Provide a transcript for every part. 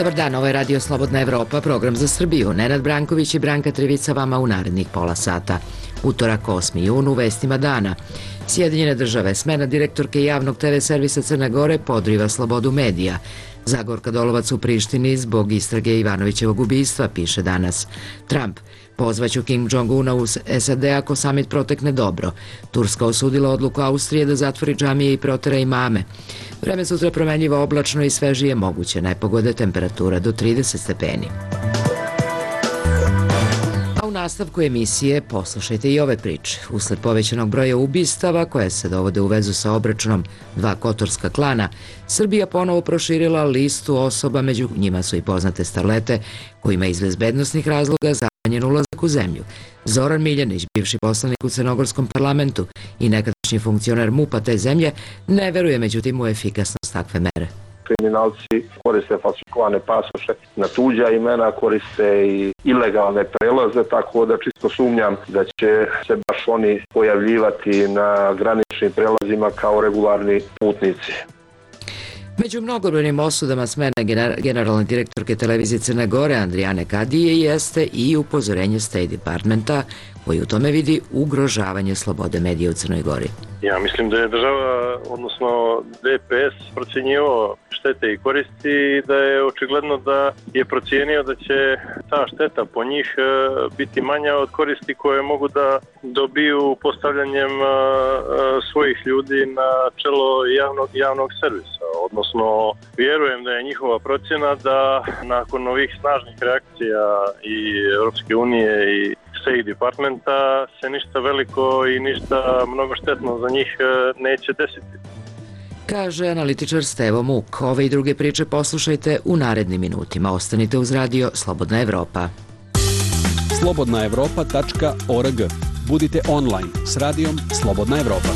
Dobar dan, ovo je Radio Slobodna Evropa, program za Srbiju. Nenad Branković i Branka Trivica vama u narednih pola sata. Utorak 8. jun u vestima dana. Sjedinjene države, smena direktorke javnog TV servisa Crne Gore podriva slobodu medija. Zagorka Dolovac u Prištini zbog istrage Ivanovićevog ubistva, piše danas. Trump: pozvaću Kim Jong-una u SAD ako samit protekne dobro. Turska osudila odluku Austrije da zatvori džamije i protera imame. Vreme sutra promenljivo, oblačno i svežije moguće nepogode, temperatura do 30 stepeni. A u nastavku emisije poslušajte i ove priče. Usled povećanog broja ubistava koje se dovode u vezu sa obračunom dva kotorska klana, Srbija ponovo proširila listu osoba, među njima su i poznate starlete kojima iz bezbednosnih razloga zabranjen ulazak u zemlju. Zoran Miljanić, bivši poslanik u Crnogorskom parlamentu i nekadašnji funkcioner MUP-a te zemlje, ne veruje međutim u efikasnost takve mere. Kriminalci koriste falsifikovane pasoše na tuđa imena, koriste i ilegalne prelaze, tako da čisto sumnjam da će se baš oni pojavljivati na graničnim prelazima kao regularni putnici. Među mnogobrojnim osudama smene generalne direktorke televizije Crne Gore Andrijane Kadije jeste i upozorenje State Departmenta koji u tome vidi ugrožavanje slobode medija u Crnoj Gori. Ja mislim da je država, odnosno DPS, procjenjivao štete i koristi i da je očigledno da je procijenio da će ta šteta po njih biti manja od koristi koje mogu da dobiju postavljanjem svojih ljudi na čelo javnog servisa. Odnosno, vjerujem da je njihova procjena da nakon ovih snažnih reakcija i Europske unije i State Departmenta se ništa veliko i ništa mnogo štetno za njih neće desiti. Kaže analitičar Stevo Muk. Ove i druge priče poslušajte u narednim minutima. Ostanite uz radio Slobodna Evropa. slobodnaevropa.org. Budite online s radijom Slobodna Evropa.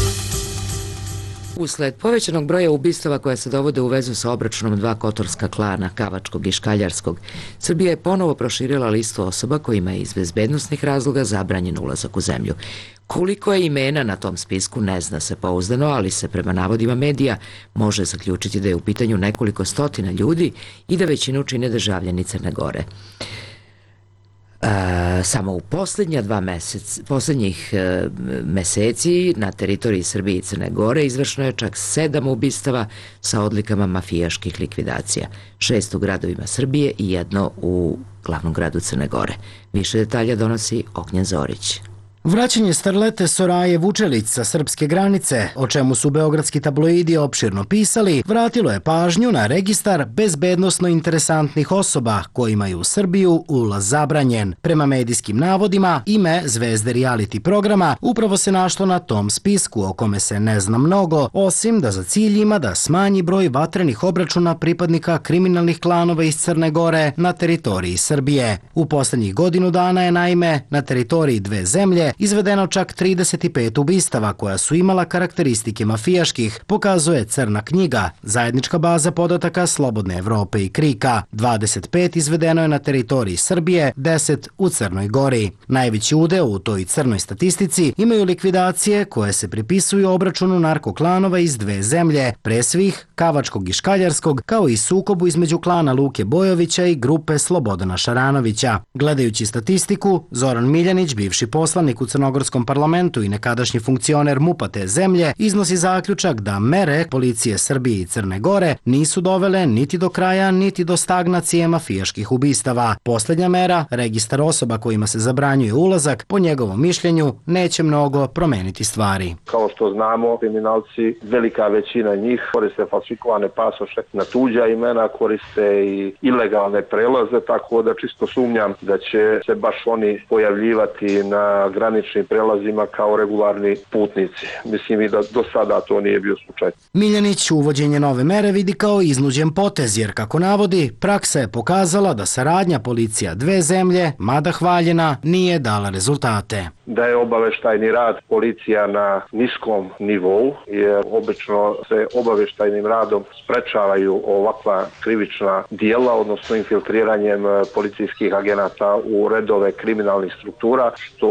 Usled povećanog broja ubistava koje se dovode u vezu sa obračunom dva kotorska klana, Kavačkog i Škaljarskog, Srbija je ponovo proširila listu osoba kojima je iz bezbednosnih razloga zabranjen ulazak u zemlju. Koliko je imena na tom spisku ne zna se pouzdano, ali se prema navodima medija može zaključiti da je u pitanju nekoliko stotina ljudi i da većinu čine državljani Crne Gore. Samo u poslednjih meseci na teritoriji Srbije i Crne Gore izvršeno je čak 7 ubistava sa odlikama mafijaških likvidacija. 6 u gradovima Srbije i 1 u glavnom gradu Crne Gore. Više detalja donosi Ognjen Zorić. Vraćanje starlete Soraje Vučelić sa srpske granice, o čemu su beogradski tabloidi opširno pisali, vratilo je pažnju na registar bezbednosno interesantnih osoba kojima je u Srbiju ulaz zabranjen. Prema medijskim navodima, ime zvezde reality programa upravo se našlo na tom spisku o kome se ne zna mnogo, osim da za cilj ima da smanji broj vatrenih obračuna pripadnika kriminalnih klanova iz Crne Gore na teritoriji Srbije. U poslednjih godinu dana je naime na teritoriji dve zemlje izvedeno čak 35 ubistava koja su imala karakteristike mafijaških, pokazuje Crna knjiga, zajednička baza podataka Slobodne Evrope i Krika. 25 izvedeno je na teritoriji Srbije, 10 u Crnoj Gori. Najveći udeo u toj crnoj statistici imaju likvidacije koje se pripisuju obračunu narkoklanova iz dve zemlje, pre svih Kavačkog i Škaljarskog, kao i sukobu između klana Luke Bojovića i grupe Slobodana Šaranovića. Gledajući statistiku, Zoran Miljanić, bivši poslanik u Crnogorskom parlamentu i nekadašnji funkcioner MUP-a te zemlje, iznosi zaključak da mere policije Srbije i Crne Gore nisu dovele niti do kraja, niti do stagnacije mafijaških ubistava. Poslednja mera, registar osoba kojima se zabranjuje ulazak, po njegovom mišljenju, neće mnogo promeniti stvari. Kao što znamo, kriminalci, velika većina njih koriste falsifikovane pasoše na tuđa imena, koriste i ilegalne prelaze, tako da čisto sumnjam da će se baš oni pojavljivati na graničnim prelazima kao regularni putnici. Mislim i da do sada to nije bio slučaj. Miljanić uvođenje nove mere vidi kao iznuđen potez, jer kako navodi, praksa je pokazala da saradnja policija dve zemlje, mada hvaljena, nije dala rezultate. Da je obaveštajni rad policija na niskom nivou, jer obično se obaveštajnim radom sprečavaju ovakva krivična dijela, odnosno infiltriranjem policijskih agenata u redove kriminalnih struktura, što je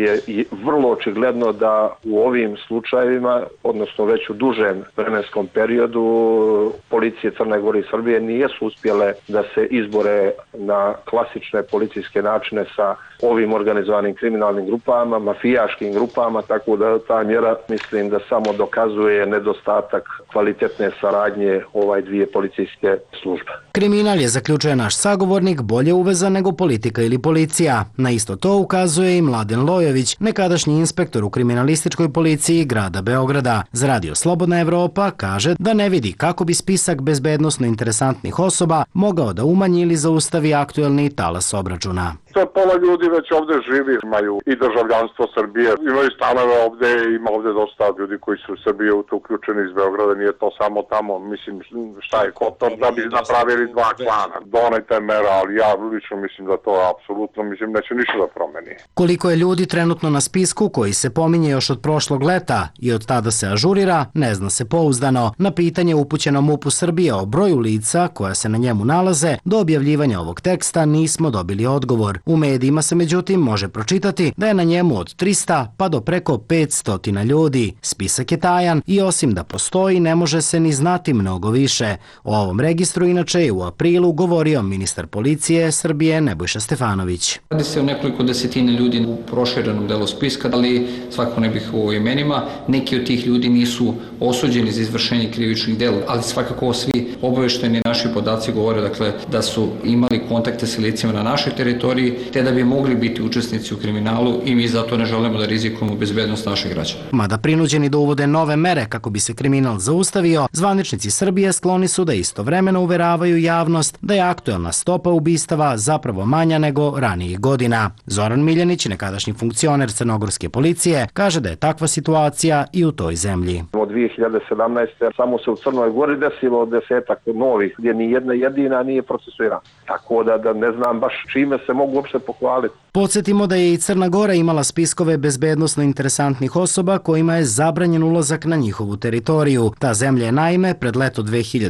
je i vrlo očigledno da u ovim slučajevima, odnosno već u dužem vremenskom periodu, policije Crne Gore i Srbije nijesu uspjele da se izbore na klasične policijske načine sa ovim organizovanim kriminalnim grupama, mafijaškim grupama, tako da ta mjera mislim da samo dokazuje nedostatak kvalitetne saradnje dvije policijske službe. Kriminal je, zaključuje naš sagovornik, bolje uvezan nego politika ili policija. Na isto to ukazuje i Mladen Lojović, nekadašnji inspektor u kriminalističkoj policiji grada Beograda. Za Radio Slobodna Evropa kaže da ne vidi kako bi spisak bezbednosno interesantnih osoba mogao da umanji ili zaustavi aktuelni talas obračuna. Pola ljudi već ovdje živi, imaju i državljanstvo Srbije, imaju stanove ovdje, ima ovdje dosta ljudi koji su u Srbiji u to uključeni iz Beograda, nije to samo tamo, mislim šta je Kotor da bi napravili dva klana. Donajte mera, ali ja lično mislim da to apsolutno neće ništa da promeni. Koliko je ljudi trenutno na spisku koji se pominje još od prošlog leta i od tada se ažurira, ne zna se pouzdano. Na pitanje upućeno MUP-u Srbije o broju lica koja se na njemu nalaze, do objavljivanja ovog teksta nismo dobili odgovor. U medijima se međutim može pročitati da je na njemu od 300 pa do preko 500 ljudi. Spisak je tajan i osim da postoji ne može se ni znati mnogo više. O ovom registru inače je u aprilu govorio ministar policije Srbije Nebojša Stefanović. Radi se o nekoliko desetina ljudi u proširenom delu spiska, ali svakako ne bih o imenima. Neki od tih ljudi nisu osuđeni za izvršenje krivičnih dela, ali svakako svi obavešteni naši podaci govore da su imali kontakte sa licima na našoj teritoriji, te da bi mogli biti učesnici u kriminalu i mi zato ne želimo da rizikujemo bezbednost naših građana. Mada prinuđeni da uvode nove mere kako bi se kriminal zaustavio, zvaničnici Srbije skloni su da istovremeno uveravaju javnost da je aktuelna stopa ubistava zapravo manja nego ranijih godina. Zoran Miljanić, nekadašnji funkcioner crnogorske policije, kaže da je takva situacija i u toj zemlji. Od 2017. samo se u Crnoj Gori desilo 10 novih, gdje ni jedna jedina nije procesuirana. Tako da ne znam baš čime se mogu uopšte pohvaliti. Podsjetimo da je i Crna Gora imala spiskove bezbednosno interesantnih osoba kojima je zabranjen ulazak na njihovu teritoriju. Ta zemlja je naime pred leto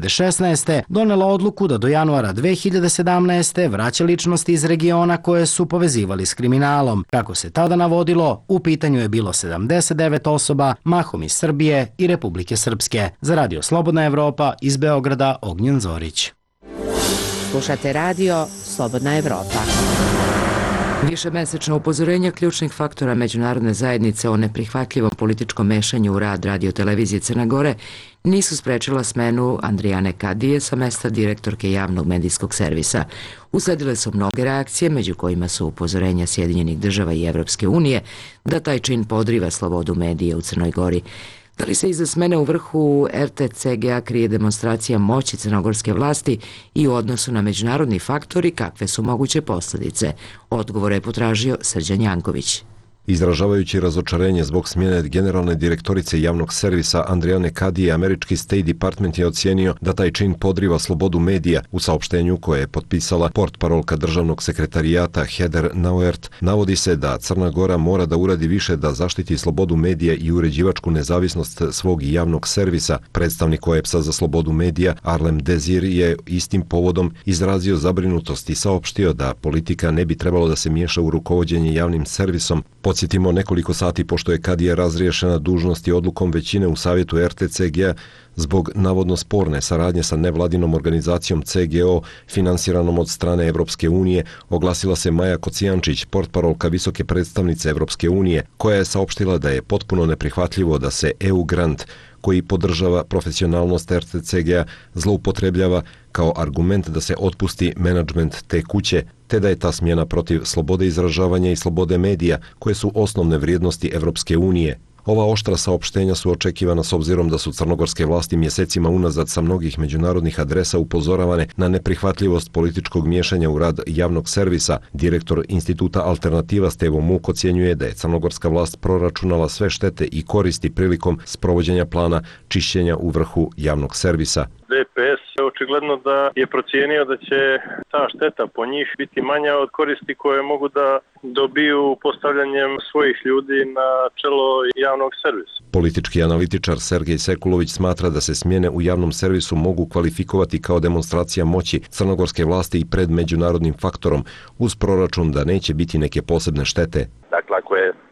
2016. donela odluku da do januara 2017. vraća ličnosti iz regiona koje su povezivali s kriminalom. Kako se tada navodilo, u pitanju je bilo 79 osoba, mahom iz Srbije i Republike Srpske. Za Radio Slobodna Evropa iz Beograda, Ognjen Zorić. Slušate Radio Slobodna Evropa. Višemesečno upozorenja ključnih faktora međunarodne zajednice o neprihvatljivom političkom mešanju u rad Radio-televizije Crne Gore nisu sprečila smenu Andrijane Kadije sa mesta direktorke javnog medijskog servisa. Usledile su mnoge reakcije, među kojima su upozorenja Sjedinjenih država i Evropske unije da taj čin podriva slobodu medija u Crnoj Gori. Da li se iza smene u vrhu RTCG-a krije demonstracija moći crnogorske vlasti i u odnosu na međunarodni faktor i kakve su moguće posljedice? Odgovore je potražio Srđan Janković. Izražavajući razočarenje zbog smjene generalne direktorice javnog servisa Andrijane Kadije, američki State Department je ocijenio da taj čin podriva slobodu medija. U saopštenju koje je potpisala portparolka državnog sekretarijata Heather Nauert, navodi se da Crna Gora mora da uradi više da zaštiti slobodu medija i uređivačku nezavisnost svog javnog servisa. Predstavnik OEPS-a za slobodu medija Arlem Dezir je istim povodom izrazio zabrinutost i saopštio da politika ne bi trebalo da se miješa u rukovođenje javnim servisom. Podsjetimo, nekoliko sati pošto je Kadija razriješena dužnosti odlukom većine u savjetu RTCG-a zbog navodno sporne saradnje sa nevladinom organizacijom CGO finansiranom od strane Evropske unije, oglasila se Maja Kocijančić, portparolka visoke predstavnice Evropske unije, koja je saopštila da je potpuno neprihvatljivo da se EU grant koji podržava profesionalnost RTCG-a zloupotrebljava kao argument da se otpusti menadžment te kuće, te da je ta smjena protiv slobode izražavanja i slobode medija, koje su osnovne vrijednosti Evropske unije. Ova oštra saopštenja su očekivana s obzirom da su crnogorske vlasti mjesecima unazad sa mnogih međunarodnih adresa upozoravane na neprihvatljivost političkog miješanja u rad javnog servisa. Direktor Instituta Alternativa Stevo Muk ocjenjuje da je crnogorska vlast proračunala sve štete i koristi prilikom sprovođenja plana čišćenja u vrhu javnog servisa. DPS je očigledno da je procijenio da će ta šteta po njih biti manja od koristi koje mogu da dobiju postavljanjem svojih ljudi na čelo javnog servisa. Politički analitičar Sergej Sekulović smatra da se smjene u javnom servisu mogu kvalifikovati kao demonstracija moći crnogorske vlasti i pred međunarodnim faktorom uz proračun da neće biti neke posebne štete. Dakle, ako je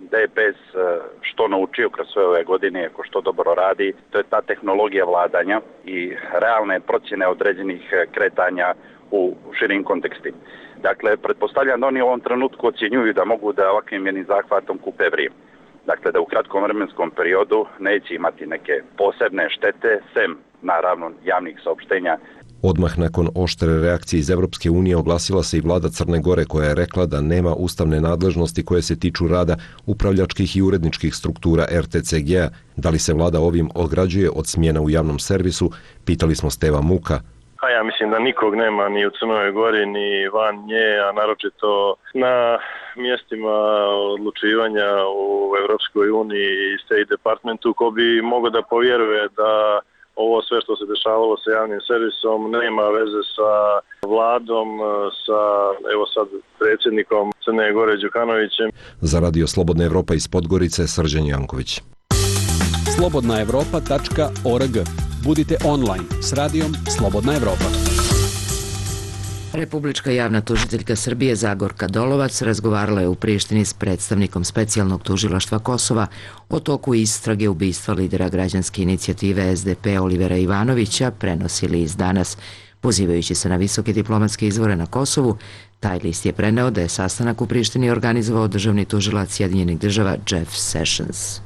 DPS što naučio kroz sve ove godine, ako što dobro radi, to je ta tehnologija vladanja i realne procjene određenih kretanja u širim kontekstima. Dakle, pretpostavljam da oni u ovom trenutku ocjenjuju da mogu da ovakvim jednim zahvatom kupe vrijeme. Dakle, da u kratkom vremenskom periodu neće imati neke posebne štete, sem, naravno, javnih saopštenja. Odmah nakon oštre reakcije iz Evropske unije oglasila se i vlada Crne Gore koja je rekla da nema ustavne nadležnosti koje se tiču rada upravljačkih i uredničkih struktura RTCG-a. Da li se vlada ovim ograđuje od smjena u javnom servisu, pitali smo Steva Muka. Ja mislim da nikog nema ni u Crnoj Gori, ni van nje, a naročito na mjestima odlučivanja u Evropskoj uniji i State Departmentu, ko bi mogao da povjeruje da ovo sve što se dešavalo sa javnim servisom nema veze sa vladom, sa evo sad predsjednikom Crne Gore Đukanovićem. Za Radio Slobodna Evropa iz Podgorice, Srđan Janković. slobodnaevropa.org. Budite online s radijom Slobodna Evropa. Republička javna tužiteljka Srbije Zagorka Dolovac razgovarala je u Prištini s predstavnikom specijalnog tužilaštva Kosova o toku istrage ubistva lidera građanske inicijative SDP Olivera Ivanovića, prenosi list Danas. Pozivajući se na visoke diplomatske izvore na Kosovu, taj list je preneo da je sastanak u Prištini organizovao državni tužilac Sjedinjenih država Jeff Sessions.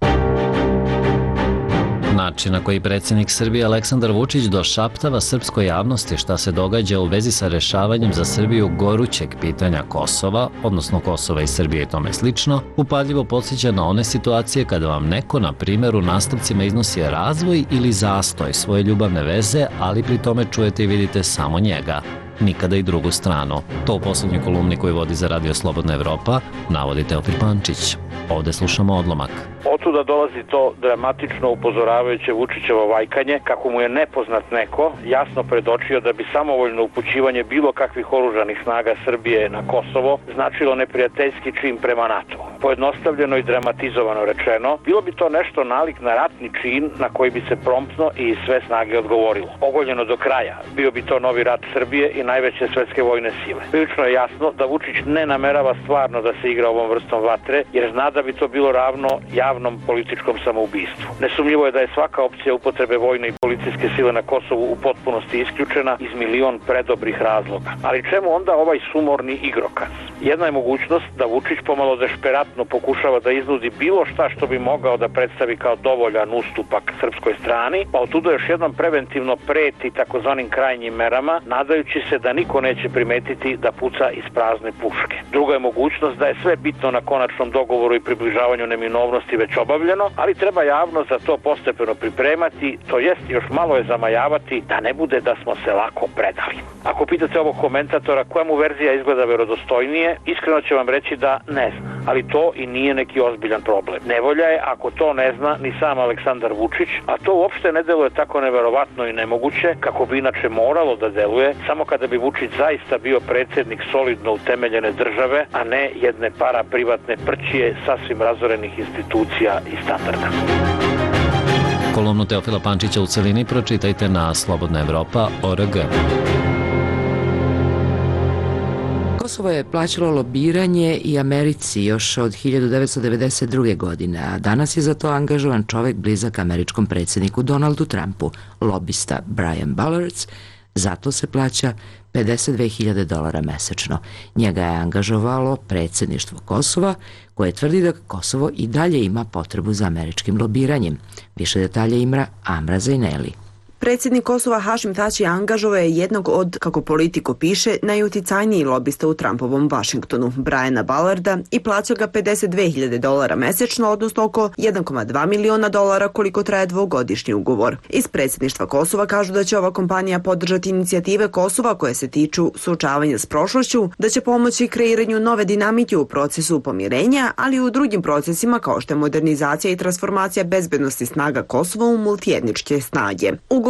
Način na koji predsjednik Srbije Aleksandar Vučić došaptava srpskoj javnosti šta se događa u vezi sa rešavanjem za Srbiju gorućeg pitanja Kosova, odnosno Kosova i Srbije i tome slično, upadljivo podsjeća na one situacije kada vam neko, na primjer, u nastavcima iznosi razvoj ili zastoj svoje ljubavne veze, ali pri tome čujete i vidite samo njega, nikada i drugu stranu. To u poslednjoj kolumni koju vodi za Radio Slobodna Evropa navodi Teofil Pančić. Ovde slušamo odlomak. Otuda dolazi to dramatično upozoravajuće Vučićevo vajkanje kako mu je nepoznat neko jasno predočio da bi samovoljno upućivanje bilo kakvih oružanih snaga Srbije na Kosovo značilo neprijateljski čin prema NATO. Pojednostavljeno i dramatizovano rečeno, bilo bi to nešto nalik na ratni čin na koji bi se promptno i sve snage odgovorilo. Ogoljeno do kraja, bio bi to novi rat Srbije i najveće svetske vojne sile. Prilično je jasno da Vučić ne namerava stvarno da se igra ovom vrstom vatre, jer zna da bi to bilo ravno javnom političkom samoubistvu. Nesumnjivo je da je svaka opcija upotrebe vojne i policijske sile na Kosovu u potpunosti isključena iz milion predobrih razloga. Ali čemu onda ovaj sumorni igrokaz? Jedna je mogućnost da Vučić pomalo dešperatno pokušava da iznudi bilo šta što bi mogao da predstavi kao dovoljan ustupak srpskoj strani, pa otuda još jednom preventivno preti takozvanim krajnjim merama, nadajući se da niko neće primetiti da puca iz prazne puške. Druga je mogućnost da je sve bitno na konačnom dogovoru i približavanju neminovnosti već obavljeno, ali treba javno za to postepeno pripremati, to jest još malo je zamajavati da ne bude da smo se lako predali. Ako pitate ovog komentatora koja mu verzija izgleda verodostojnije, iskreno će vam reći da ne zna, ali to i nije neki ozbiljan problem. Nevolja je ako to ne zna ni sam Aleksandar Vučić, a to uopšte ne deluje tako neverovatno i nemoguće kako bi inače moralo da deluje samo kada bi Vučić zaista bio predsjednik solidno utemeljene države, a ne jedne privatne prćije sasvim razorenih institucija i standarda. Kolumnu Teofila Pančića u celini pročitajte na slobodnaevropa.org. Kosovo je plaćalo lobiranje i Americi još od 1992. godine, a danas je za to angažovan čovek blizak američkom predsjedniku Donaldu Trumpu, lobista Brian Ballerts. Zato se plaća $52.000 mesečno. Njega je angažovalo predsjedništvo Kosova, koje tvrdi da Kosovo i dalje ima potrebu za američkim lobiranjem. Više detalja ima Amra Zajneli. Predsjednik Kosova Hašim Tači angažovao je jednog od, kako Politico piše, najuticajniji lobista u Trumpovom Vašingtonu, Briana Ballarda, i plaća ga $52.000 mesečno, odnosno oko $1,2 miliona koliko traje dvogodišnji ugovor. Iz predsjedništva Kosova kažu da će ova kompanija podržati inicijative Kosova koje se tiču suočavanja s prošlošću, da će pomoći kreiranju nove dinamike u procesu pomirenja, ali i u drugim procesima kao što je modernizacija i transformacija bezbednosti snaga Kosova u multietničke snage. Ugovor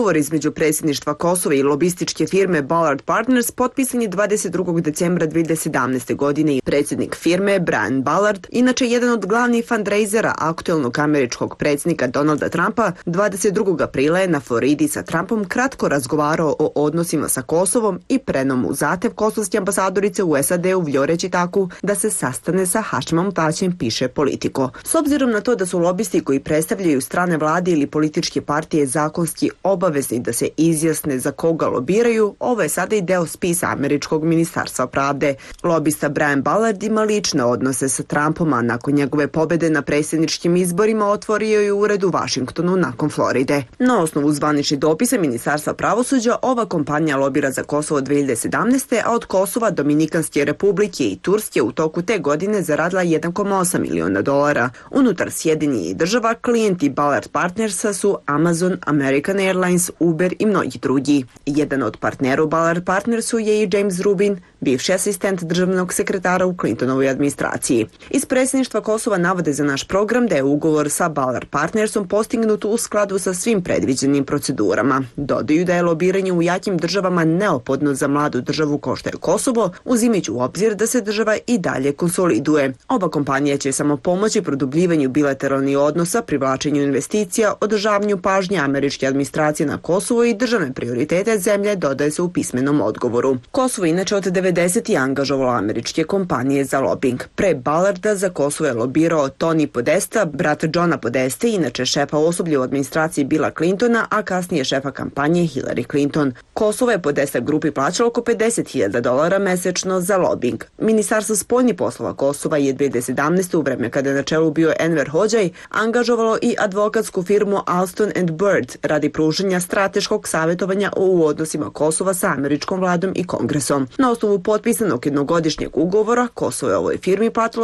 ugovor između predsjedništva Kosova i lobističke firme Ballard Partners potpisan je 22. decembra 2017. godine i predsjednik firme Brian Ballard, inače jedan od glavnih fundraisera aktuelnog američkog predsjednika Donalda Trumpa, 22. aprila je na Floridi sa Trumpom kratko razgovarao o odnosima sa Kosovom i preneo mu zahtev kosovske ambasadorice u SAD-u Vljoreći Taku da se sastane sa Hašimom Tačijem, piše Politico. S obzirom na to da su lobisti koji predstavljaju strane vlade ili političke partije zakonski obavezni da se izjasne za koga lobiraju, ovo je sada i deo spisa američkog ministarstva pravde. Lobista Brian Ballard ima lične odnose sa Trumpom, a nakon njegove pobede na predsjedničkim izborima otvorio je ured u Vašingtonu nakon Floride. Na osnovu zvaničnih dopisa Ministarstva pravosuđa, ova kompanija lobira za Kosovo 2017. a od Kosova, Dominikanske republike i Turske u toku te godine zaradila $1,8 miliona. Unutar Sjedinjenih država klijenti Ballard Partnersa su Amazon, American Airlines, Uber i mnogi drugi. Jedan od partnera u Ballard Partnersu je i James Rubin, bivši asistent državnog sekretara u Clintonovoj administraciji. Iz predsjedništva Kosova navode za naš program da je ugovor sa Ballard Partnersom postignut u skladu sa svim predviđenim procedurama. Dodaju da je lobiranje u jakim državama neophodno za mladu državu kao što je Kosovo, uzimajući u obzir da se država i dalje konsoliduje. Oba kompanija će samo pomoći produbljivanju bilateralnih odnosa, privlačenju investicija, održavanju pažnje američke administracije na Kosovo i državne prioritete zemlje, dodaje se u pismenom odgovoru. Kosovo inače od 90. angažovalo američke kompanije za lobing. Pre Ballarda za Kosovo je lobirao Tony Podesta, brat Johna Podeste, inače šefa osoblja u administraciji Billa Clintona, a kasnije šefa kampanje Hillary Clinton. Kosovo je Podesta grupi plaćalo oko $50,000 mesečno za lobing. Ministarstvo spoljnih poslova Kosova je 2017. u vreme kada je na čelu bio Enver Hodžaj angažovalo i advokatsku firmu Alston & Bird radi pružanja strateškog savjetovanja u odnosima Kosova sa američkom vladom i kongresom. Na osnovu potpisanog jednogodišnjeg ugovora Kosovo je ovoj firmi platilo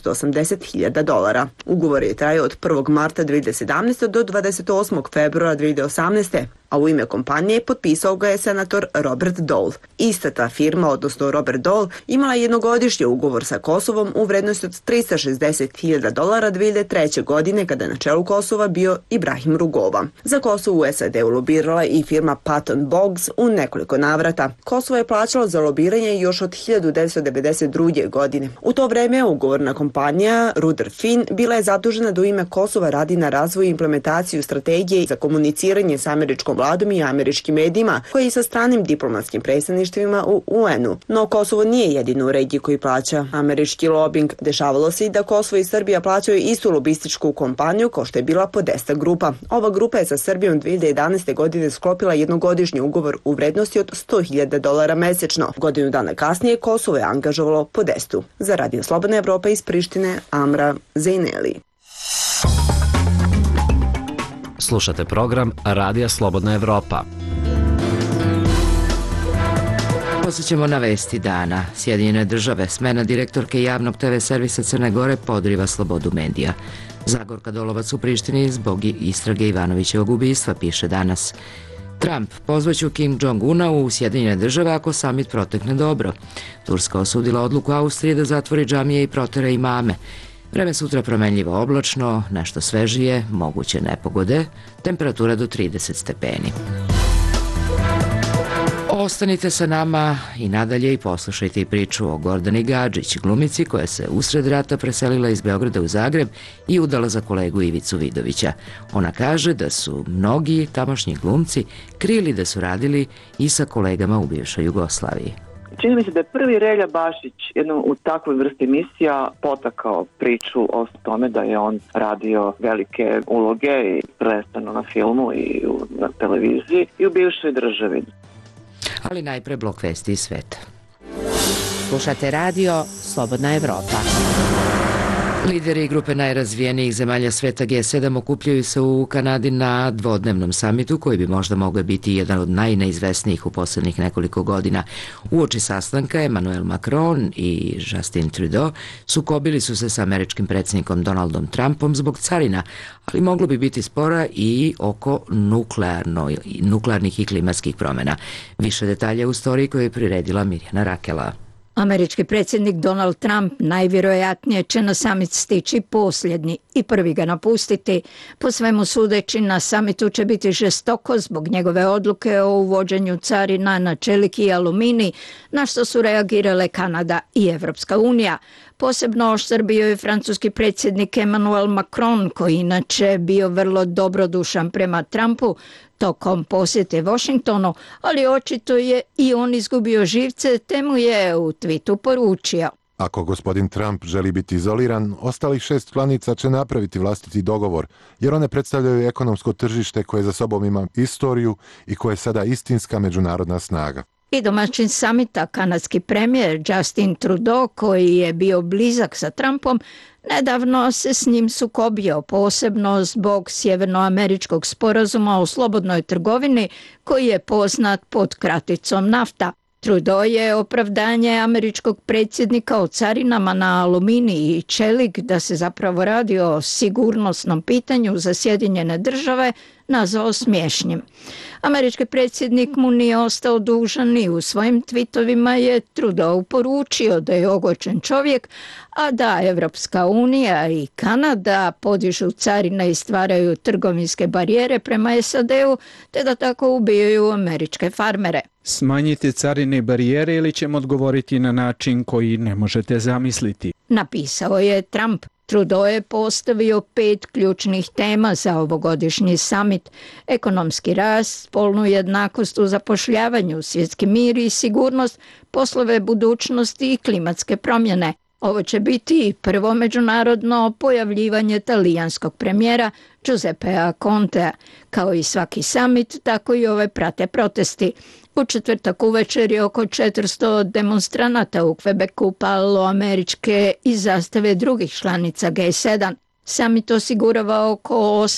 $780,000. Ugovor je trajao od 1. marta 2017. do 28. februara 2018. a u ime kompanije potpisao ga je senator Robert Dole. Ista ta firma, odnosno Robert Dole, imala jednogodišnji ugovor sa Kosovom u vrednosti od $360,000 2003. godine kada je na čelu Kosova bio Ibrahim Rugova. Za Kosovo u SAD-u lobirala i firma Patton Boggs u nekoliko navrata. Kosovo je plaćalo za lobiranje još od 1992. godine. U to vreme ugovorna kompanija Ruder Finn bila je zadužena da u ime Kosova radi na razvoju i implementaciju strategije za komuniciranje sa američkom vladom i američkim medijima, koji i sa stranim diplomatskim predstavništvima u UN-u. No Kosovo nije jedino u regiji koji plaća američki lobing. Dešavalo se i da Kosovo i Srbija plaćaju istu lobističku kompaniju kao što je bila Podesta grupa. Ova grupa je sa Srbijom 2011. godine sklopila jednogodišnji ugovor u vrednosti od $100,000 mesečno. Godinu dana kasnije Kosovo je angažovalo Podestu. Za Radio Slobodna Evropa iz Prištine, Amra Zejneli. Slušate program Radija Slobodna Evropa. Posjećemo na vesti dana. Sjedinjene države, smena direktorke javnog TV servisa Crne Gore podriva slobodu medija. Zagorka Dolovac u Prištini zbog istrage Ivanovićevog ubistva, piše danas. Trump pozvaću Kim Jong-una u Sjedinjene države ako samit protekne dobro. Turska osudila odluku Austrije da zatvori džamije i protera imame. Vreme sutra promenljivo oblačno, nešto svežije, moguće nepogode, temperatura do 30 stepeni. Ostanite sa nama i nadalje i poslušajte i priču o Gordani Gadžić, glumici koja se usred rata preselila iz Beograda u Zagreb i udala za kolegu Ivicu Vidovića. Ona kaže da su mnogi tamošnji glumci krili da su radili i sa kolegama u bivšoj Jugoslaviji. Čini mi se da je prvi Relja Bašić jednom u takvoj vrsti emisija potakao priču o tome da je on radio velike uloge i prvenstveno na filmu i na televiziji i u bivšoj državi. Ali najpre blok vesti iz sveta. Slušate radio Slobodna Evropa. Lideri grupe najrazvijenijih zemalja sveta G7 okupljaju se u Kanadi na dvodnevnom samitu koji bi možda mogao biti jedan od najneizvesnijih u posljednjih nekoliko godina. Uoči sastanka Emmanuel Macron i Justin Trudeau sukobili su se sa američkim predsjednikom Donaldom Trumpom zbog carina, ali moglo bi biti spora i oko nuklearnih i klimatskih promjena. Više detalja u storiji koju je priredila Mirjana Rakela. Američki predsjednik Donald Trump najvjerojatnije će na samit stići posljednji i prvi ga napustiti. Po svemu sudeći, na samitu će biti žestoko zbog njegove odluke o uvođenju carina na čelik i aluminij, na što su reagirale Kanada i Evropska unija. Posebno oštar bio je francuski predsjednik Emmanuel Macron, koji inače bio vrlo dobrodušan prema Trumpu tokom posjete Washingtonu, ali očito je i on izgubio živce, te mu je u twitu poručio: ako gospodin Trump želi biti izoliran, ostalih 6 članica će napraviti vlastiti dogovor, jer one predstavljaju ekonomsko tržište koje za sobom ima istoriju i koje je sada istinska međunarodna snaga. I domaćin samita, kanadski premijer Justin Trudeau, koji je bio blizak sa Trumpom, nedavno se s njim sukobio, posebno zbog sjevernoameričkog sporazuma o slobodnoj trgovini, koji je poznat pod kraticom NAFTA. Trudeau je opravdanje američkog predsjednika o carinama na aluminij i čelik, da se zapravo radi o sigurnosnom pitanju za Sjedinjene države, nazvao smiješnim. Američki predsjednik mu nije ostao dužan i u svojim tweetovima je Trudeau poručio da je ogorčen čovjek, a da Evropska unija i Kanada podižu carine i stvaraju trgovinske barijere prema SAD-u, te da tako ubijaju američke farmere. Smanjite carine i barijere ili ćemo odgovoriti na način koji ne možete zamisliti, napisao je Trump. Trudeau je postavio 5 ključnih tema za ovogodišnji samit: ekonomski rast, spolnu jednakost u zapošljavanju, svjetski mir i sigurnost, poslove budućnosti i klimatske promjene. Ovo će biti i prvo međunarodno pojavljivanje talijanskog premijera Giuseppea Contea. Kao i svaki samit, tako i ove prate protesti. U četvrtak uvečer je oko 400 demonstranata u Quebecu palilo američke i zastave drugih članica G7. Samit osigurava oko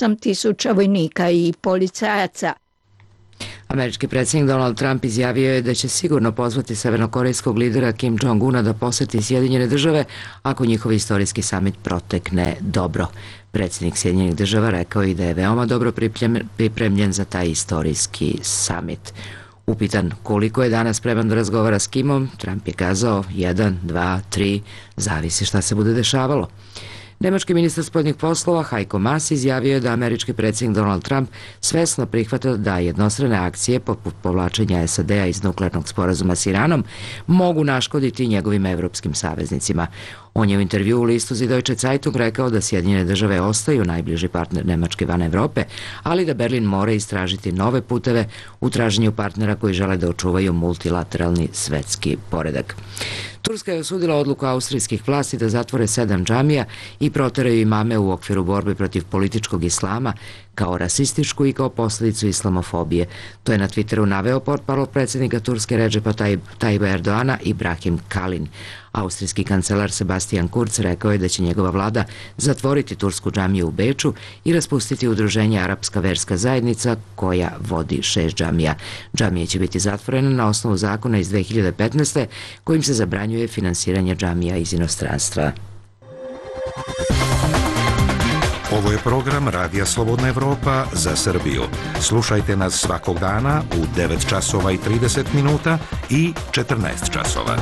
8.000 vojnika i policajaca. Američki predsjednik Donald Trump izjavio je da će sigurno pozvati severnokorejskog lidera Kim Jong-una da posjeti Sjedinjene države ako njihov istorijski samit protekne dobro. Predsjednik Sjedinjenih država rekao i da je veoma dobro pripremljen za taj istorijski samit. Upitan koliko je danas spreman da razgovara s Kimom, Trump je kazao 1, 2, 3, zavisi šta se bude dešavalo. Nemački ministar spoljnih poslova Heiko Maas izjavio je da američki predsjednik Donald Trump svesno prihvata da jednostrane akcije poput povlačenja SAD-a iz nuklearnog sporazuma s Iranom mogu naškoditi njegovim evropskim saveznicima. On je u intervjuu u listu Süddeutsche Zeitung rekao da Sjedinjene države ostaju najbliži partner Nemačke van Evrope, ali da Berlin mora istražiti nove puteve u traženju partnera koji žele da očuvaju multilateralni svetski poredak. Turska je osudila odluku austrijskih vlasti da zatvore 7 džamija i proteraju imame u okviru borbe protiv političkog islama kao rasističku i kao posljedicu islamofobije. To je na Twitteru naveo portparol predsjednika Turske Redžepa Tayyipa Erdoana Ibrahim Kalin. Austrijski kancelar Sebastian Kurz rekao je da će njegova vlada zatvoriti tursku džamiju u Beču i raspustiti udruženje Arapska verska zajednica koja vodi 6 džamija. Džamije će biti zatvorene na osnovu zakona iz 2015. kojim se zabranjuje finansiranje džamija iz inostranstva. Ovo je program Radija Slobodna Evropa za Srbiju. Slušajte nas svakog dana u 9 časova i 30 minuta i 14 časova.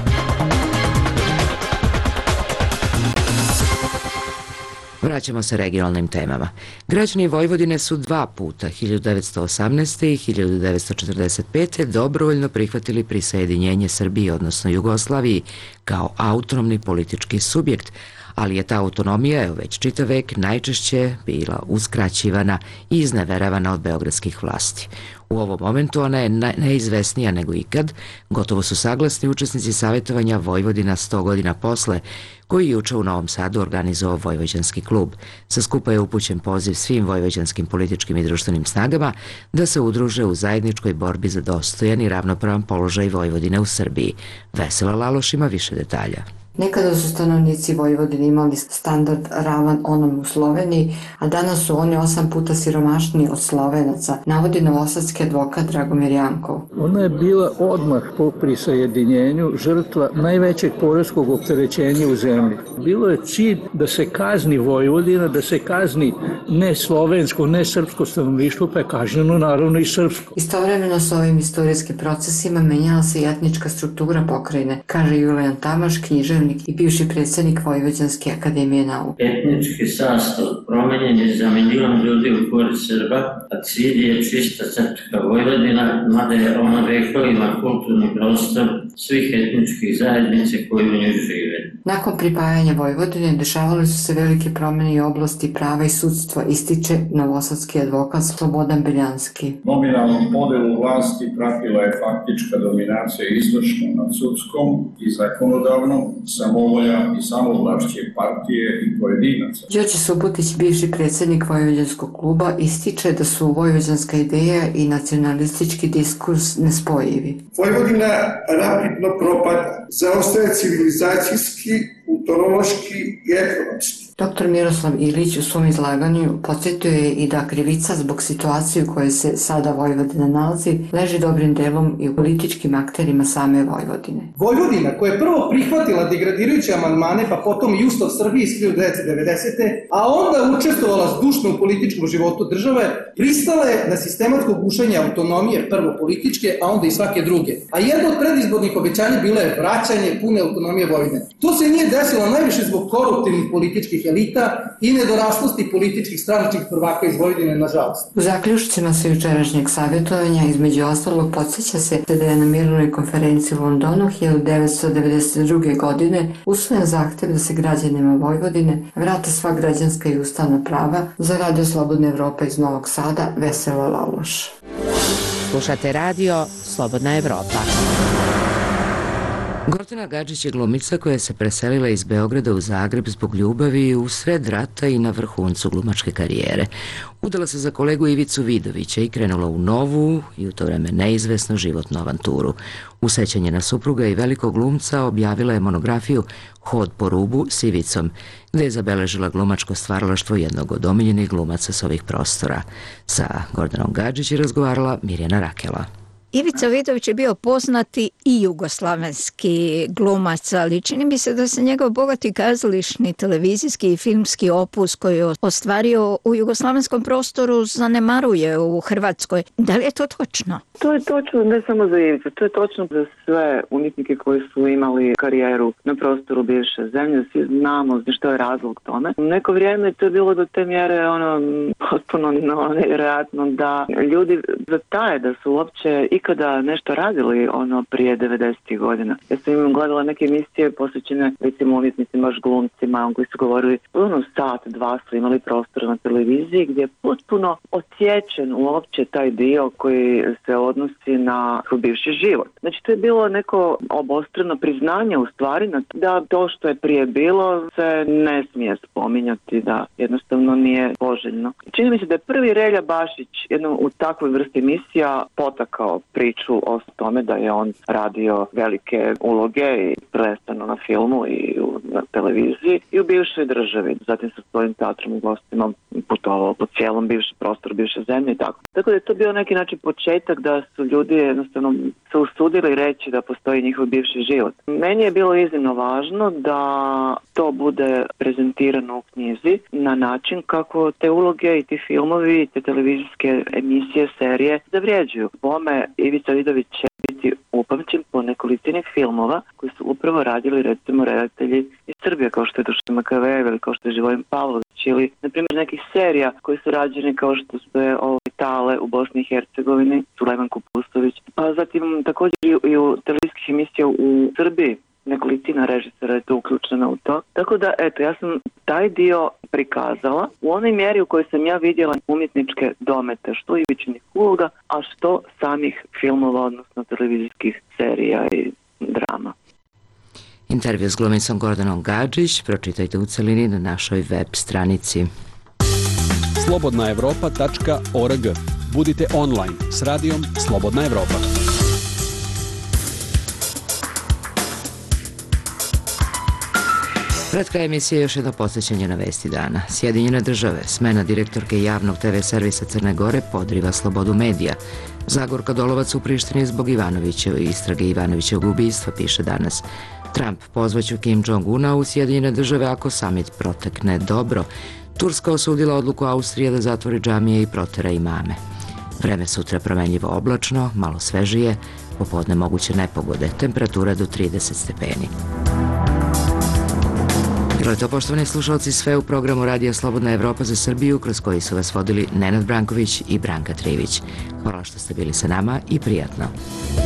Vraćamo se regionalnim temama. Građani Vojvodine su 2 puta, 1918. i 1945. dobrovoljno prihvatili prisajedinjenje Srbiji, odnosno Jugoslaviji, kao autonomni politički subjekt, ali je ta autonomija, evo već čitav vek, najčešće bila uskraćivana i izneveravana od beogradskih vlasti. U ovom momentu ona je neizvesnija nego ikad. Gotovo su saglasni učesnici savjetovanja Vojvodina 100 godina posle, koji juče u Novom Sadu organizovao Vojvođanski klub. Sa skupa je upućen poziv svim vojvođanskim političkim i društvenim snagama da se udruže u zajedničkoj borbi za dostojan i ravnopravan položaj Vojvodine u Srbiji. Vesela Laloš ima više detalja. Nekada su stanovnici Vojvodine imali standard ravan onom u Sloveniji, a danas su oni 8 puta siromašniji od Slovenaca, navodi novosadski advokat Dragomir Jankov. Ona je bila odmah po prisajedinjenju žrtva najvećeg poreskog opterećenja u zemlji. Bilo je cilj da se kazni Vojvodina, da se kazni ne slovensko, ne srpsko stanovništvo, pa je kažnjeno naravno i srpsko. Istovremeno s ovim istorijskim procesima menjala se i etnička struktura pokrajine, kaže Julijan Tamaš, književnik i bivši predsjednik Vojvođanske akademije nauka. Etnički sastav promenjen je zamenjivan ljudi u korist Srba, a cilj je čista srpska Vojvodina, mada je ona vekovima kulturni prostor svih etničkih zajednica koji u njoj žive. Nakon pripajanja Vojvodine dešavali su se velike promjene u oblasti prava i sudstva, ističe novosadski advokat Slobodan Beljanski. Nominalnu podelu vlasti pratila je faktička dominacija izvršnom nad sudskom i zakonodavnom, samovolja i samovlašće partije i pojedinaca. Đorđe Subotić, bivši predsjednik Vojvođanskog kluba, ističe da su vojvođanska ideja i nacionalistički diskurs nespojivi. Vojvodina rapidno propada, zaostaje civilizacijski, kulturološki i ekonomski. Dr. Miroslav Ilić u svom izlaganju podsjetio je i da krivica zbog situacije u kojoj se sada Vojvodina nalazi leži dobrim delom i u političkim akterima same Vojvodine. Vojvodina, koja je prvo prihvatila degradirajuće amandmane, pa potom i Ustav Srbije iz 1990. a onda učestvovala zdušno u političkom životu države, pristala je na sistematsko gušenje autonomije, prvo političke, a onda i svake druge. A jedno od predizbornih obećanja bilo je vraćanje pune autonomije Vojvodine. To se nije desilo najviše zbog koruptivnih političkih elita i nedoraslosti političkih stranačkih prvaka iz Vojvodine, nažalost. U zaključcima sa jučerašnjeg savjetovanja, između ostalog, podsjeća se da je na mirovnoj konferenciji u Londonu 1992. godine usvojen zahtev da se građanima Vojvodine vrate sva građanska i ustavna prava. Za Radio Slobodna Evropa iz Novog Sada, Vesela Laloš. Slušate radio Slobodna Evropa. Gordana Gadžić je glumica koja se preselila iz Beograda u Zagreb zbog ljubavi u sred rata i na vrhuncu glumačke karijere. Udala se za kolegu Ivicu Vidovića i krenula u novu i u to vreme neizvesnu životnu avanturu. U sećanje na supruga i velikog glumca objavila je monografiju Hod po rubu s Ivicom, gde je zabeležila glumačko stvaralaštvo jednog od omiljenih glumaca s ovih prostora. Sa Gordanom Gadžić je razgovarala Mirjana Rakela. Ivica Vidović je bio poznati i jugoslavenski glumac, ali čini mi se da se njegov bogati kazališni, televizijski i filmski opus koji je ostvario u jugoslavenskom prostoru zanemaruje u Hrvatskoj. Da li je to točno? To je točno ne samo za Ivicu, to je točno za sve umjetnike koji su imali karijeru na prostoru bivše zemlje. Svi znamo što je razlog tome. Neko vrijeme to je bilo do te mjere potpuno nevjerojatno da ljudi zataje da su uopće ikada nešto radili prije 90. godina. Ja sam gledala neke emisije posvećene recimo umjetnicima, glumcima koji su govorili sat, dva su imali prostor na televiziji gdje je potpuno odsječen uopće taj dio koji se odnosi na bivši život. Znači to je bilo neko obostrano priznanje u stvari da to što je prije bilo se ne smije spominjati, da jednostavno nije poželjno. Čini mi se da je prvi Relja Bašić u takvoj vrsti emisija potakao priču o tome da je on radio velike uloge i prvenstveno na filmu i na televiziji i u bivšoj državi. Zatim sa svojim teatrom u gostima putovao po cijelom bivšem prostoru bivše zemlje i tako. Tako da je to bio neki način početak da su ljudi jednostavno se usudili reći da postoji njihov bivši život. Meni je bilo iznimno važno da to bude prezentirano u knjizi na način kako te uloge i ti filmovi i te televizijske emisije, serije zavrijeđuju. Bome Ivica Vidović će biti upamćen po nekolicini filmova koji su upravo radili recimo redatelji iz Srbije kao što je Dušan Makavejev ili kao što je Živojin Pavlović ili na primjer nekih serija koji su rađeni kao što su Tale u Bosni i Hercegovini, Sulejman Kupusović, pa zatim također i u televizijskih emisija u Srbiji. Nekolicina režisera je to uključena u to. Tako da, ja sam taj dio prikazala u onoj mjeri u kojoj sam ja vidjela umjetničke domete, što Ivičinih uloga, a što samih filmova, odnosno televizijskih serija i drama. Intervju s glumicom Gordanom Gadžić pročitajte u celini na našoj web stranici. slobodnaevropa.org. Budite online s radijom Slobodna Evropa. Pred kraj emisije još jedno podsjećanje na vesti dana. Sjedinjene države, smena direktorke javnog TV servisa Crne Gore podriva slobodu medija. Zagorka Dolovac u Prištini zbog Ivanovićeve istrage Ivanovićevog ubistva, piše danas. Trump pozvaću Kim Jong-una u Sjedinjene države ako samit protekne dobro. Turska osudila odluku Austrije da zatvori džamije i protera imame. Vreme sutra promenljivo oblačno, malo svežije, popodne moguće nepogode, temperatura do 30 stepeni. Bilo je to, poštovani slušalci, sve u programu Radija Slobodna Evropa za Srbiju, kroz koji su vas vodili Nenad Branković i Branka Trivić. Hvala što ste bili sa nama i prijatno.